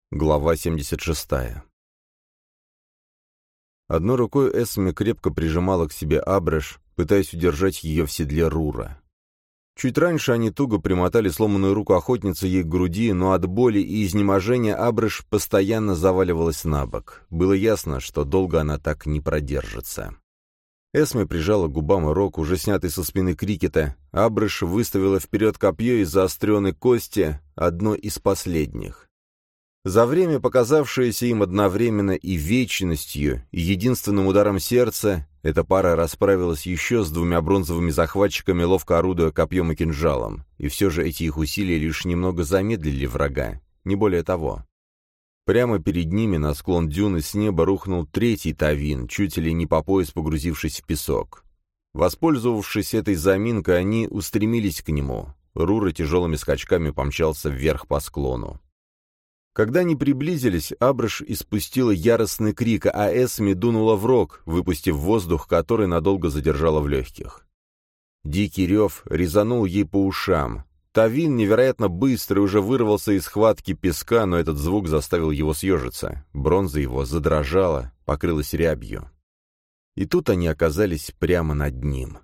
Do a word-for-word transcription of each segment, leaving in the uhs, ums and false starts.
Глава семьдесят шестая. Одной рукой Эсме крепко прижимала к себе Абрэш, пытаясь удержать ее в седле Рура. Чуть раньше они туго примотали сломанную руку охотницы ей к груди, но от боли и изнеможения Абрэш постоянно заваливалась на бок. Было ясно, что долго она так не продержится. Эсме прижала к губам рог, уже снятый со спины Крикета. Абрэш выставила вперед копье из заостренной кости, одно из последних. За время, показавшееся им одновременно и вечностью, и единственным ударом сердца, эта пара расправилась еще с двумя бронзовыми захватчиками, ловко орудуя копьем и кинжалом, и все же эти их усилия лишь немного замедлили врага, не более того. Прямо перед ними на склон дюны с неба рухнул третий Тавин, чуть ли не по пояс погрузившись в песок. Воспользовавшись этой заминкой, они устремились к нему. Рура тяжелыми скачками помчался вверх по склону. Когда они приблизились, Абрэш испустила яростный крик, а Эсме дунула в рог, выпустив воздух, который надолго задержала в легких. Дикий рев резанул ей по ушам. Тавин невероятно быстро уже вырвался из схватки песка, но этот звук заставил его съежиться. Бронза его задрожала, покрылась рябью. И тут они оказались прямо над ним.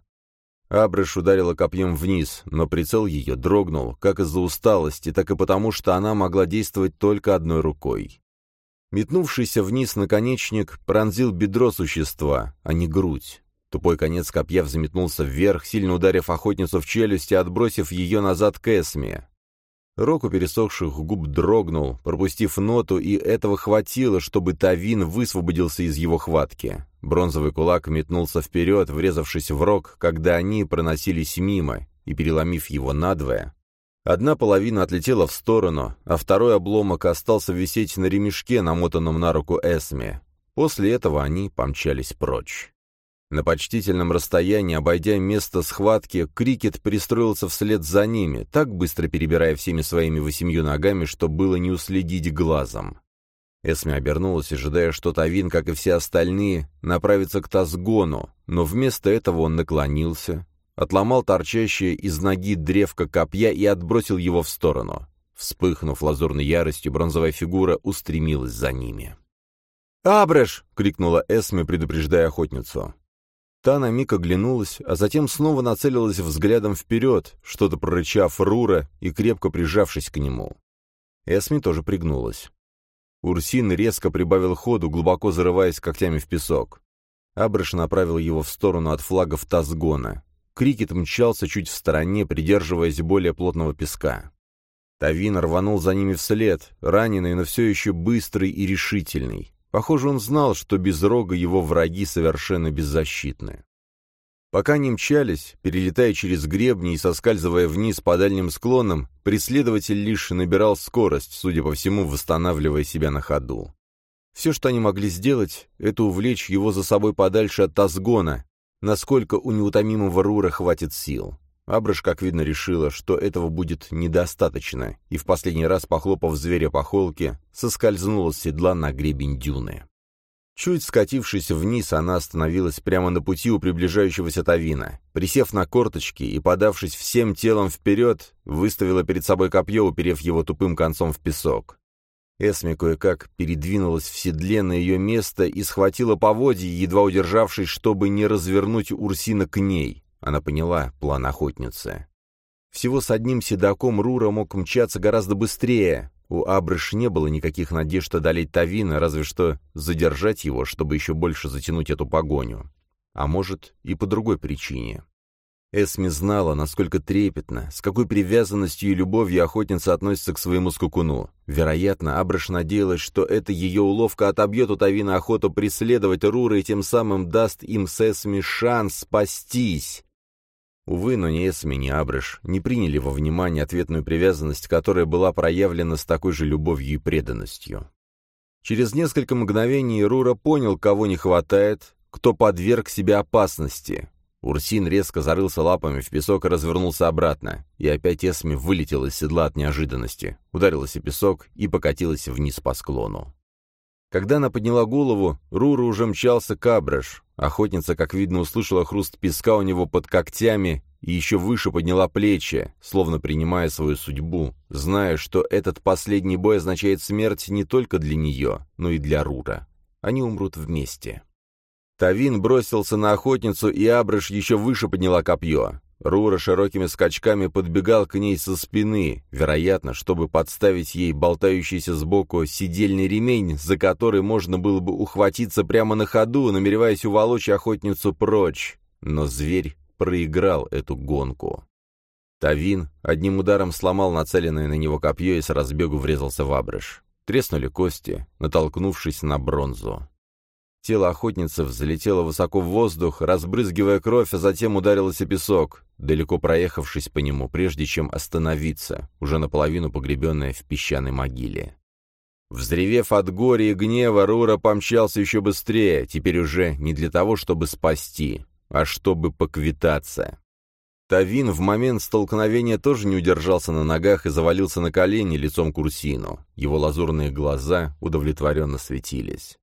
Абрэш ударила копьем вниз, но прицел ее дрогнул, как из-за усталости, так и потому, что она могла действовать только одной рукой. Метнувшийся вниз наконечник пронзил бедро существа, а не грудь. Тупой конец копья взметнулся вверх, сильно ударив охотницу в челюсть и отбросив ее назад к Эсме. Рог у пересохших губ дрогнул, пропустив ноту, и этого хватило, чтобы Тавин высвободился из его хватки. Бронзовый кулак метнулся вперед, врезавшись в рог, когда они проносились мимо, и переломив его надвое. Одна половина отлетела в сторону, а второй обломок остался висеть на ремешке, намотанном на руку Эсме. После этого они помчались прочь. На почтительном расстоянии, обойдя место схватки, Крикет пристроился вслед за ними, так быстро перебирая всеми своими восемью ногами, что было не уследить глазом. Эсме обернулась, ожидая, что Тавин, как и все остальные, направится к Тазгону, но вместо этого он наклонился, отломал торчащее из ноги древко копья и отбросил его в сторону. Вспыхнув лазурной яростью, бронзовая фигура устремилась за ними. «Абрэш!» — крикнула Эсме, предупреждая охотницу. Та на миг оглянулась, а затем снова нацелилась взглядом вперед, что-то прорычав Рура и крепко прижавшись к нему. Эсме тоже пригнулась. Урсин резко прибавил ходу, глубоко зарываясь когтями в песок. Абрэш направил его в сторону от флагов Тазгона. Крикет мчался чуть в стороне, придерживаясь более плотного песка. Тавин рванул за ними вслед, раненый, но все еще быстрый и решительный. Похоже, он знал, что без рога его враги совершенно беззащитны. Пока они мчались, перелетая через гребни и соскальзывая вниз по дальним склонам, преследователь лишь набирал скорость, судя по всему, восстанавливая себя на ходу. Все, что они могли сделать, это увлечь его за собой подальше от Тазгона, насколько у неутомимого Рура хватит сил. Абрэш, как видно, решила, что этого будет недостаточно, и в последний раз, похлопав зверя по холке, соскользнула с седла на гребень дюны. Чуть скатившись вниз, она остановилась прямо на пути у приближающегося Тавина. Присев на корточки и подавшись всем телом вперед, выставила перед собой копье, уперев его тупым концом в песок. Эсме кое-как передвинулась в седле на ее место и схватила поводья, едва удержавшись, чтобы не развернуть Урсина к ней. Она поняла план охотницы. Всего с одним седаком Рура мог мчаться гораздо быстрее. У Абрэш не было никаких надежд одолеть Тавина, разве что задержать его, чтобы еще больше затянуть эту погоню. А может, и по другой причине. Эсме знала, насколько трепетно, с какой привязанностью и любовью охотница относится к своему скакуну. Вероятно, Абрэш надеялась, что эта ее уловка отобьет у Тавина охоту преследовать Рура и тем самым даст им с Эсме шанс спастись. Увы, но ни Эсме, ни Абрэш не приняли во внимание ответную привязанность, которая была проявлена с такой же любовью и преданностью. Через несколько мгновений Рура понял, кого не хватает, кто подверг себя опасности. Урсин резко зарылся лапами в песок и развернулся обратно, и опять Эсме вылетела из седла от неожиданности, ударилась о песок и покатилась вниз по склону. Когда она подняла голову, Рура уже мчался к Абреш. Охотница, как видно, услышала хруст песка у него под когтями и еще выше подняла плечи, словно принимая свою судьбу, зная, что этот последний бой означает смерть не только для нее, но и для Рура. Они умрут вместе. Тавин бросился на охотницу, и Абреш еще выше подняла копье. Рура широкими скачками подбегал к ней со спины, вероятно, чтобы подставить ей болтающийся сбоку седельный ремень, за который можно было бы ухватиться прямо на ходу, намереваясь уволочь охотницу прочь. Но зверь проиграл эту гонку. Тавин одним ударом сломал нацеленное на него копье и с разбегу врезался в Абреш. Треснули кости, натолкнувшись на бронзу. Тело охотницы взлетело высоко в воздух, разбрызгивая кровь, а затем ударилось о песок, далеко проехавшись по нему, прежде чем остановиться, уже наполовину погребенная в песчаной могиле. Взревев от горя и гнева, Рура помчался еще быстрее, теперь уже не для того, чтобы спасти, а чтобы поквитаться. Тавин в момент столкновения тоже не удержался на ногах и завалился на колени лицом к Урсину. Его лазурные глаза удовлетворенно светились.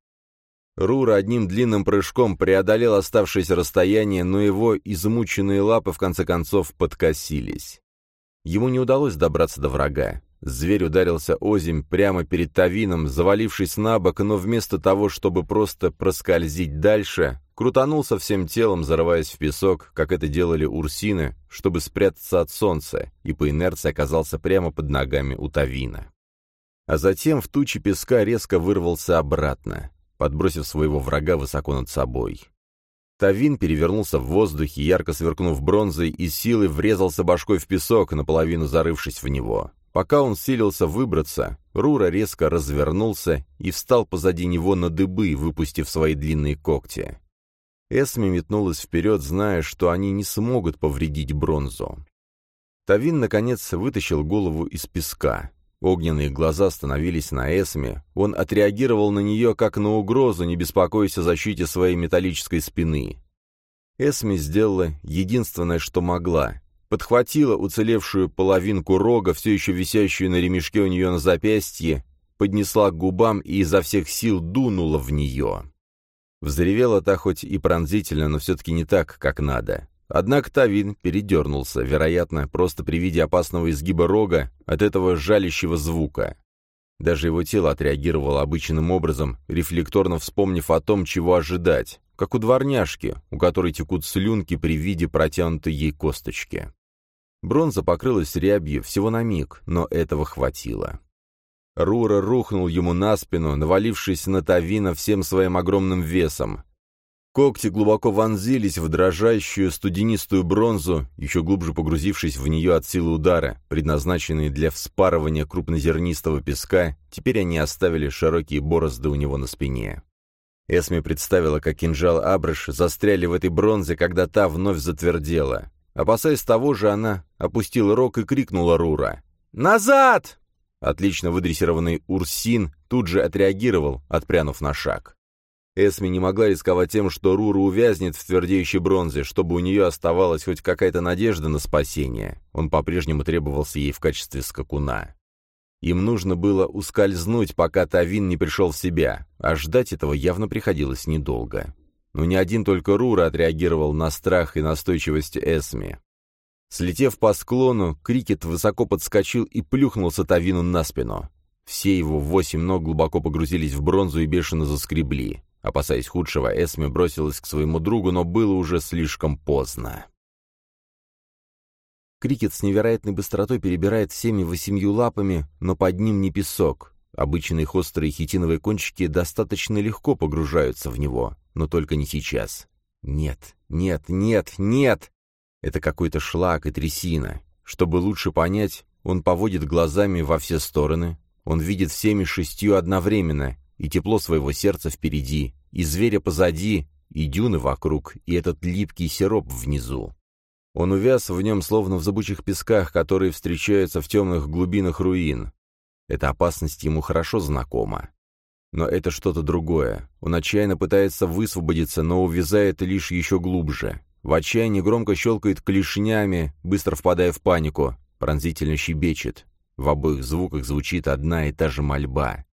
Рура одним длинным прыжком преодолел оставшееся расстояние, но его измученные лапы в конце концов подкосились. Ему не удалось добраться до врага. Зверь ударился озимь прямо перед Тавином, завалившись на бок, но вместо того, чтобы просто проскользить дальше, крутанулся всем телом, зарываясь в песок, как это делали урсины, чтобы спрятаться от солнца, и по инерции оказался прямо под ногами у Тавина. А затем в тучи песка резко вырвался обратно, подбросив своего врага высоко над собой. Тавин перевернулся в воздухе, ярко сверкнув бронзой, и силой врезался башкой в песок, наполовину зарывшись в него. Пока он силился выбраться, Рура резко развернулся и встал позади него на дыбы, выпустив свои длинные когти. Эсми метнулась вперед, зная, что они не смогут повредить бронзу. Тавин, наконец, вытащил голову из песка. Огненные глаза остановились на Эсме. Он отреагировал на нее как на угрозу, не беспокоясь о защите своей металлической спины. Эсми сделала единственное, что могла. Подхватила уцелевшую половинку рога, все еще висящую на ремешке у нее на запястье, поднесла к губам и изо всех сил дунула в нее. Взревела та хоть и пронзительно, но все-таки не так, как надо. Однако Тавин передернулся, вероятно, просто при виде опасного изгиба рога от этого жалящего звука. Даже его тело отреагировало обычным образом, рефлекторно вспомнив о том, чего ожидать, как у дворняжки, у которой текут слюнки при виде протянутой ей косточки. Бронза покрылась рябью всего на миг, но этого хватило. Рура рухнул ему на спину, навалившись на Тавина всем своим огромным весом. Когти глубоко вонзились в дрожащую студенистую бронзу, еще глубже погрузившись в нее от силы удара, предназначенные для вспарывания крупнозернистого песка, теперь они оставили широкие борозды у него на спине. Эсми представила, как кинжал Абреш застряли в этой бронзе, когда та вновь затвердела. Опасаясь того же, она опустила рог и крикнула Рура. «Назад!» Отлично выдрессированный Урсин тут же отреагировал, отпрянув на шаг. Эсми не могла рисковать тем, что Рура увязнет в твердеющей бронзе, чтобы у нее оставалась хоть какая-то надежда на спасение. Он по-прежнему требовался ей в качестве скакуна. Им нужно было ускользнуть, пока Тавин не пришел в себя, а ждать этого явно приходилось недолго. Но не один только Рура отреагировал на страх и настойчивость Эсми. Слетев по склону, Крикет высоко подскочил и плюхнулся Тавину на спину. Все его восемь ног глубоко погрузились в бронзу и бешено заскребли. Опасаясь худшего, Эсми бросилась к своему другу, но было уже слишком поздно. Крикет с невероятной быстротой перебирает всеми восемью лапами, но под ним не песок. Обычные их острые хитиновые кончики достаточно легко погружаются в него, но только не сейчас. Нет, нет, нет, нет! Это какой-то шлак и трясина. Чтобы лучше понять, он поводит глазами во все стороны. Он видит всеми шестью одновременно, и тепло своего сердца впереди, и зверя позади, и дюны вокруг, и этот липкий сироп внизу. Он увяз в нем, словно в зыбучих песках, которые встречаются в темных глубинах руин. Эта опасность ему хорошо знакома. Но это что-то другое. Он отчаянно пытается высвободиться, но увязает лишь еще глубже. В отчаянии громко щелкает клешнями, быстро впадая в панику, пронзительно щебечет. В обоих звуках звучит одна и та же мольба.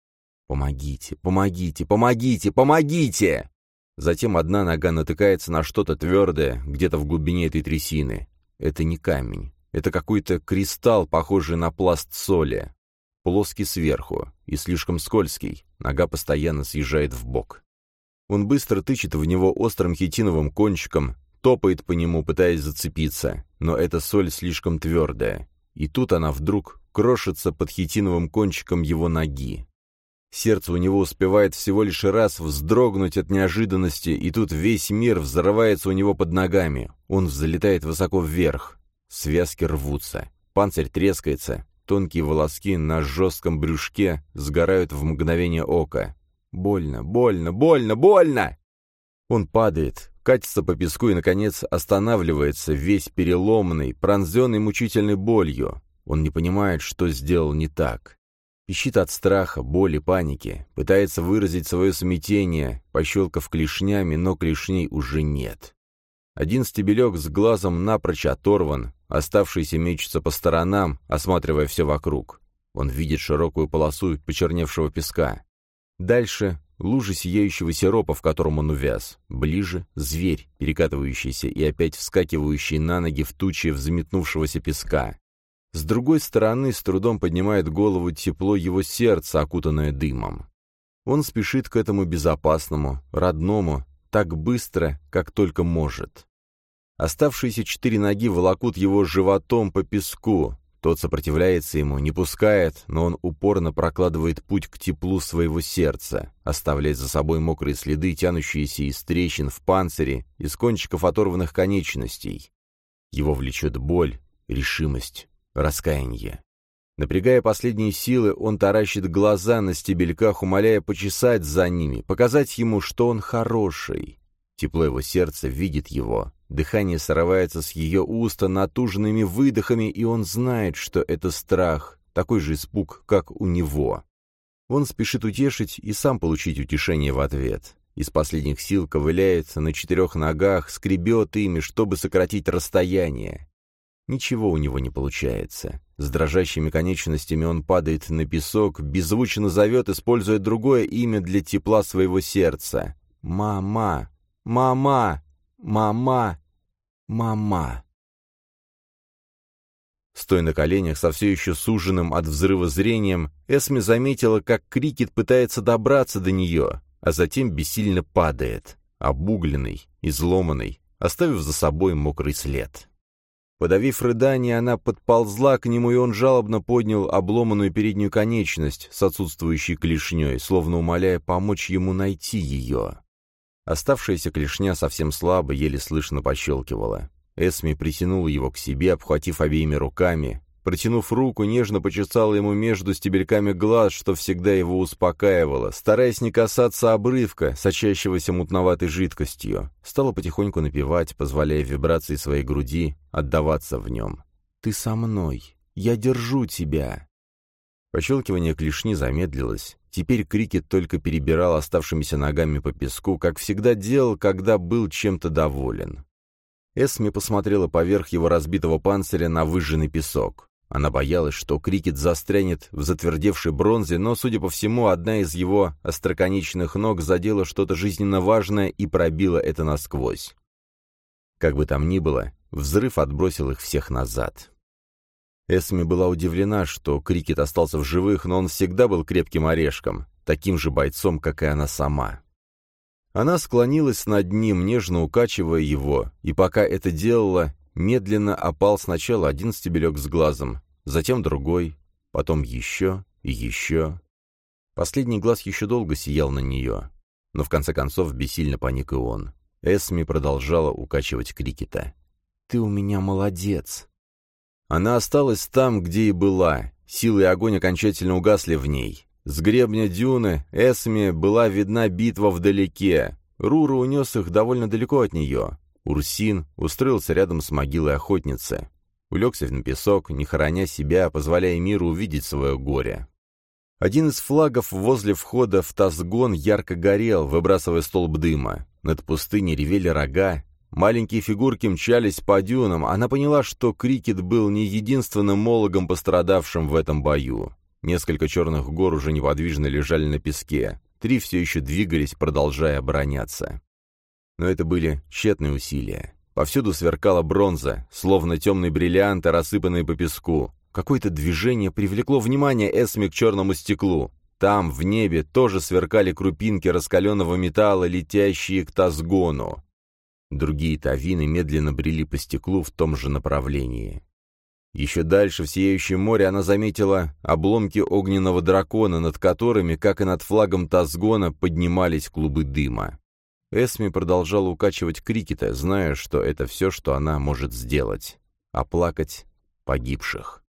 «Помогите, помогите, помогите, помогите!» Затем одна нога натыкается на что-то твердое, где-то в глубине этой трясины. Это не камень. Это какой-то кристалл, похожий на пласт соли. Плоский сверху и слишком скользкий. Нога постоянно съезжает в бок. Он быстро тычет в него острым хитиновым кончиком, топает по нему, пытаясь зацепиться. Но эта соль слишком твердая. И тут она вдруг крошится под хитиновым кончиком его ноги. Сердце у него успевает всего лишь раз вздрогнуть от неожиданности, и тут весь мир взрывается у него под ногами. Он взлетает высоко вверх. Связки рвутся. Панцирь трескается. Тонкие волоски на жестком брюшке сгорают в мгновение ока. Больно, больно, больно, больно! Он падает, катится по песку и, наконец, останавливается, весь переломанный, пронзенный мучительной болью. Он не понимает, что сделал не так. Пищит от страха, боли, паники, пытается выразить свое смятение, пощелкав клешнями, но клешней уже нет. Один стебелек с глазом напрочь оторван, оставшийся мечется по сторонам, осматривая все вокруг. Он видит широкую полосу почерневшего песка. Дальше — лужи сияющего сиропа, в котором он увяз. Ближе — зверь, перекатывающийся и опять вскакивающий на ноги в тучи взметнувшегося песка. С другой стороны с трудом поднимает голову тепло его сердца, окутанное дымом. Он спешит к этому безопасному, родному, так быстро, как только может. Оставшиеся четыре ноги волокут его животом по песку. Тот сопротивляется ему, не пускает, но он упорно прокладывает путь к теплу своего сердца, оставляя за собой мокрые следы, тянущиеся из трещин в панцире, из кончиков оторванных конечностей. Его влечет боль, решимость, раскаяние. Напрягая последние силы, он таращит глаза на стебельках, умоляя почесать за ними, показать ему, что он хороший. Тепло его сердца видит его. Дыхание срывается с ее уста натуженными выдохами, и он знает, что это страх, такой же испуг, как у него. Он спешит утешить и сам получить утешение в ответ. Из последних сил ковыляет на четырех ногах, скребет ими, чтобы сократить расстояние. Ничего у него не получается. С дрожащими конечностями он падает на песок, беззвучно зовет, используя другое имя для тепла своего сердца. «Мама! Мама! Мама! Мама!» Стоя на коленях, со все еще суженным от взрыва зрением, Эсми заметила, как Крикет пытается добраться до нее, а затем бессильно падает, обугленный, изломанный, оставив за собой мокрый след. Подавив рыдание, она подползла к нему, и он жалобно поднял обломанную переднюю конечность с отсутствующей клешней, словно умоляя помочь ему найти ее. Оставшаяся клешня совсем слабо, еле слышно пощелкивала. Эсми притянула его к себе, обхватив обеими руками. Протянув руку, нежно почесала ему между стебельками глаз, что всегда его успокаивало, стараясь не касаться обрывка, сочащегося мутноватой жидкостью. Стала потихоньку напевать, позволяя вибрации своей груди отдаваться в нем. «Ты со мной! Я держу тебя!» Пощелкивание клешни замедлилось. Теперь Крикет только перебирал оставшимися ногами по песку, как всегда делал, когда был чем-то доволен. Эсми посмотрела поверх его разбитого панциря на выжженный песок. Она боялась, что Крикет застрянет в затвердевшей бронзе, но, судя по всему, одна из его остроконечных ног задела что-то жизненно важное и пробила это насквозь. Как бы там ни было, взрыв отбросил их всех назад. Эсми была удивлена, что Крикет остался в живых, но он всегда был крепким орешком, таким же бойцом, как и она сама. Она склонилась над ним, нежно укачивая его, и пока это делала, медленно опал сначала один стебелек с глазом, затем другой, потом еще и еще. Последний глаз еще долго сиял на нее, но в конце концов бессильно паник и он. Эсми продолжала укачивать Крикета. «Ты у меня молодец!» Она осталась там, где и была. Силы и огонь окончательно угасли в ней. С гребня дюны Эсми была видна битва вдалеке. Рура унес их довольно далеко от нее. Урсин устроился рядом с могилой охотницы. Улегся на песок, не хороня себя, позволяя миру увидеть свое горе. Один из флагов возле входа в Тазгон ярко горел, выбрасывая столб дыма. Над пустыней ревели рога. Маленькие фигурки мчались по дюнам. Она поняла, что Крикет был не единственным мологом, пострадавшим в этом бою. Несколько черных гор уже неподвижно лежали на песке. Три все еще двигались, продолжая обороняться. Но это были тщетные усилия. Повсюду сверкала бронза, словно темные бриллианты, рассыпанные по песку. Какое-то движение привлекло внимание Эсми к черному стеклу. Там, в небе, тоже сверкали крупинки раскаленного металла, летящие к Тазгону. Другие тавины медленно брели по стеклу в том же направлении. Еще дальше, в сияющем море, она заметила обломки огненного дракона, над которыми, как и над флагом Тазгона, поднимались клубы дыма. Эсми продолжала укачивать Крикета, зная, что это все, что она может сделать. Оплакать погибших.